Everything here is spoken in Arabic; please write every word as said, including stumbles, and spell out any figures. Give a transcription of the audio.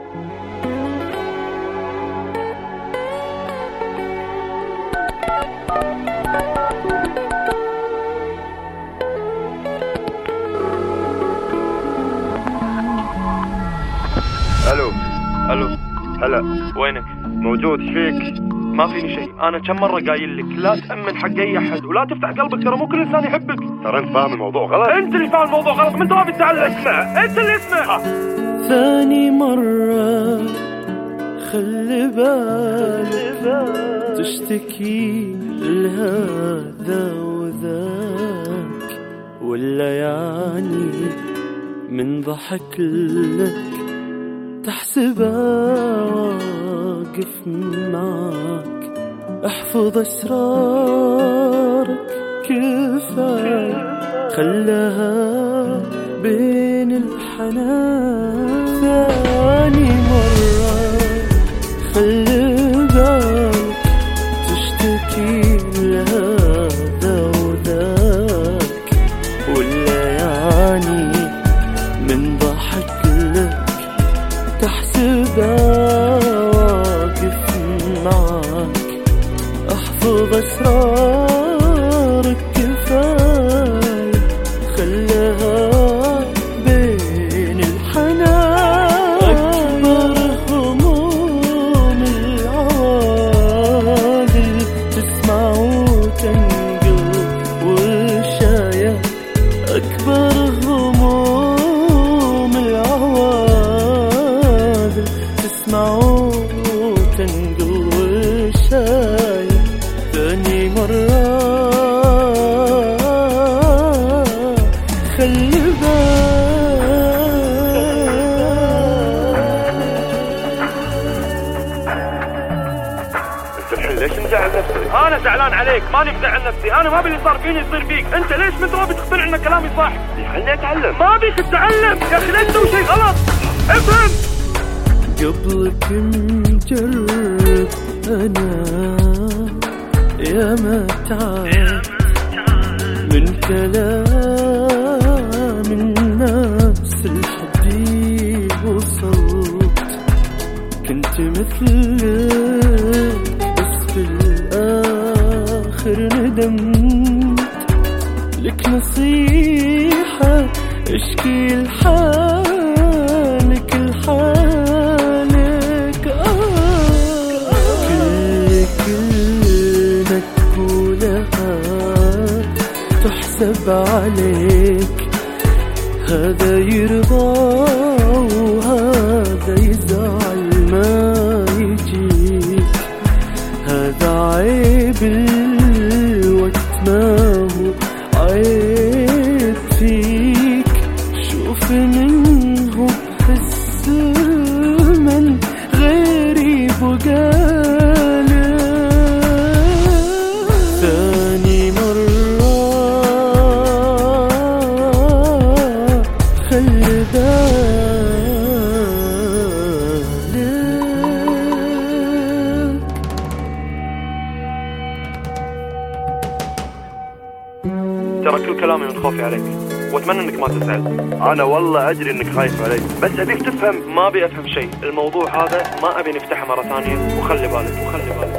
الو الو، هلا. وينك؟ موجود. ايش فيك؟ ما فيني شيء، انا كم مره قايل لك لا تأمن حق اي احد ولا تفتح قلبك، ترى مو كل انسان يحبك. ترى انت فاهم الموضوع غلط. انت اللي فاهم الموضوع غلط، من ترى بتتعلم. اسمع، انت اللي اسمع. ثاني مرة خلي بالك تشتكي لهذا وذاك، ولا يعني من ضحك لك تحسبها واقف معك. احفظ اسرارك كفاية، خلها بين الحنان. ثاني مرة خلي بالك تشتكي لهذا وذاك، ولا يعني من ضحك لك تحسبها واقف معك. احفظ اسرارك كفاية، خلها بين الحنان. اكبر هموم العوادل تسمع وتنقل وشاية. اكبر هموم العوادل تسمع وتنقل وشاية. ثاني مرة خلي انت الحين ليش مزعل نفسك؟ انا زعلان عليك، ماني مزعل نفسي. انا ما باللي صار فيني يصير فيك. انت ليش من ترى بتقتنع ان كلامي صح؟ خليني اتعلم. ما بيك تتعلم يا اخي، لا تسوي شيء غلط. افهم. قبلك مجرب أنا يا ما تعبت من كلام الناس الحدي وصوت. كنت مثلك بس في الآخر ندمت. لك نصيحة اشكي لحالك لحالك. آه كل كلمة تقولها تحسب عليك. هذا يرضى وهذا يزعل ما يجيك. هذا عيب الوقت ما هو عيب فيك. شوف منه بحس من غريب وقالب. ثاني مرة خلي بالك. ترى كل كلامي من خوفي عليك، واتمنى انك ما تزعل. انا والله ادري انك خايف علي، بس ابيك تفهم. ما ابي افهم شيء. الموضوع هذا ما ابي نفتحه مرة ثانية، وخلي بالك وخلي بالك.